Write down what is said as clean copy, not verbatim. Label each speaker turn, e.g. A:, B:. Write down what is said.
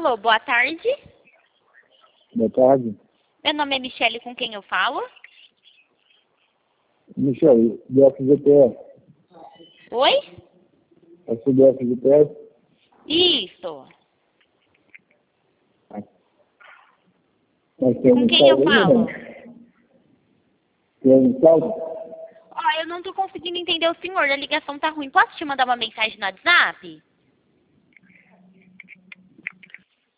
A: Alô, boa tarde.
B: Boa tarde.
A: Meu nome é Michele, com quem eu falo?
B: Michele, do FGTS.
A: Oi?
B: É do FGTS?
A: Isso.
B: Mas tem
A: Com
B: um
A: quem eu
B: saldo aí,
A: falo?
B: não? Tem um saldo?
A: Ó, eu não tô conseguindo entender o senhor, a ligação tá ruim. Posso te mandar uma mensagem no WhatsApp?